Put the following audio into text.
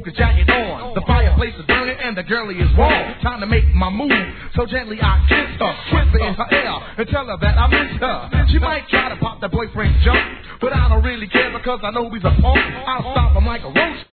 smoke his jacket on. The fireplace is burning and the girlie is warm. Time to make my move, so gently I kiss her, whisper in her ear and tell her that I miss her. She might try to pop that boyfriend jump, but I don't really care because I know he's a punk. I'll stop him like a roach.